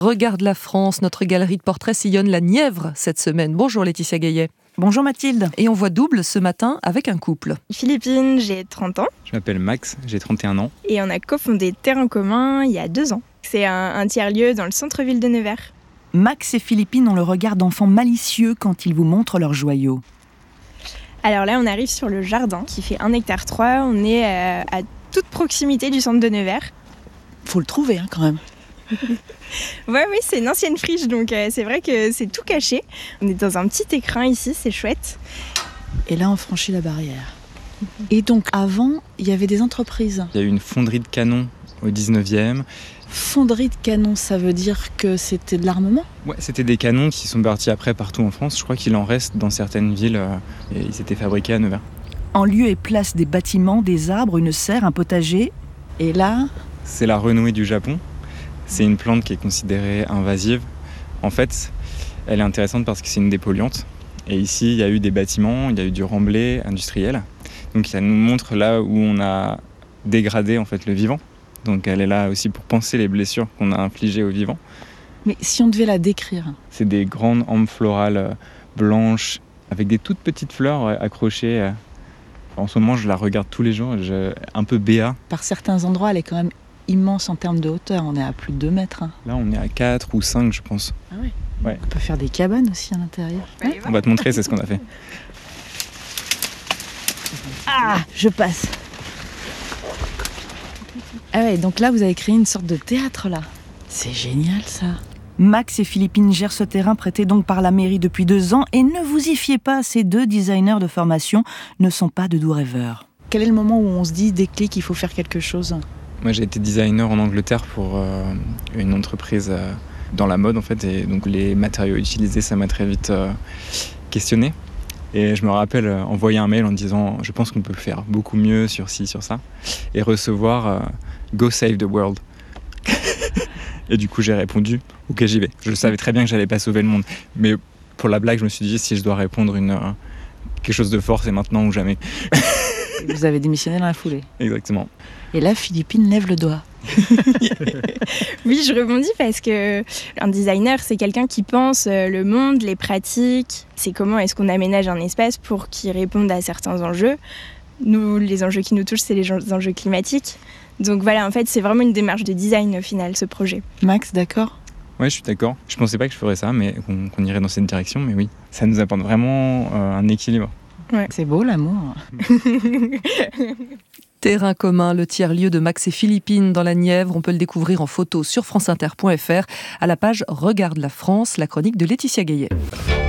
Regarde la France, notre galerie de portraits sillonne la Nièvre cette semaine. Bonjour Laetitia Gaillet. Bonjour Mathilde. Et on voit double ce matin avec un couple. Philippine, j'ai 30 ans. Je m'appelle Max, j'ai 31 ans. Et on a cofondé Terre en commun il y a 2 ans. C'est un tiers-lieu dans le centre-ville de Nevers. Max et Philippine ont le regard d'enfants malicieux quand ils vous montrent leurs joyaux. Alors là, on arrive sur le jardin qui fait 1,3 hectare. On est à toute proximité du centre de Nevers. Faut le trouver quand même. Oui, c'est une ancienne friche, donc c'est vrai que c'est tout caché. On est dans un petit écrin ici, c'est chouette. Et là, on franchit la barrière. Et donc, avant, il y avait des entreprises. Il y a eu une fonderie de canons au 19e. Fonderie de canons, ça veut dire que c'était de l'armement ? Ouais, c'était des canons qui sont partis après partout en France. Je crois qu'il en reste dans certaines villes et ils étaient fabriqués à Nevers. En lieu et place des bâtiments, des arbres, une serre, un potager. Et là, c'est la renouée du Japon. C'est une plante qui est considérée invasive. En fait, elle est intéressante parce que c'est une dépolluante. Et ici, il y a eu des bâtiments, il y a eu du remblai industriel. Donc ça nous montre là où on a dégradé en fait, le vivant. Donc elle est là aussi pour penser les blessures qu'on a infligées au vivant. Mais si on devait la décrire ? C'est des grandes hampes florales blanches avec des toutes petites fleurs accrochées. En ce moment, je la regarde tous les jours, un peu béat. Par certains endroits, elle est quand même immense en termes de hauteur. On est à plus de 2 mètres. Là, on est à 4 ou 5, je pense. Ah oui. Ouais. On peut faire des cabanes aussi à l'intérieur. On va te montrer, c'est ce qu'on a fait. Ah, je passe. Ah ouais, donc là, vous avez créé une sorte de théâtre, là. C'est génial, ça. Max et Philippine gèrent ce terrain prêté donc par la mairie depuis 2 ans. Et ne vous y fiez pas, ces 2 designers de formation ne sont pas de doux rêveurs. Quel est le moment où on se dit déclic, il faut faire quelque chose ? Moi, j'ai été designer en Angleterre pour une entreprise dans la mode, en fait. Et donc, les matériaux utilisés, ça m'a très vite questionné. Et je me rappelle envoyer un mail en disant « Je pense qu'on peut faire beaucoup mieux sur ci, sur ça. » Et recevoir « Go save the world ». Et du coup, j'ai répondu « Ok, j'y vais ». Je savais très bien que j'allais pas sauver le monde. Mais pour la blague, je me suis dit « Si je dois répondre quelque chose de fort, c'est maintenant ou jamais ». Vous avez démissionné dans la foulée. Exactement. Et là, Philippine lève le doigt. Oui, je rebondis parce que un designer, c'est quelqu'un qui pense le monde, les pratiques. C'est comment est-ce qu'on aménage un espace pour qu'il réponde à certains enjeux. Nous, les enjeux qui nous touchent, c'est les enjeux climatiques. Donc voilà, en fait, c'est vraiment une démarche de design au final, ce projet. Max, d'accord ? Ouais, je suis d'accord. Je pensais pas que je ferais ça, mais qu'on irait dans cette direction. Mais oui, ça nous apporte vraiment un équilibre. Ouais. C'est beau l'amour. Terrain commun, le tiers-lieu de Max et Philippine dans la Nièvre. On peut le découvrir en photo sur franceinter.fr à la page Regarde la France, la chronique de Laetitia Gaillet.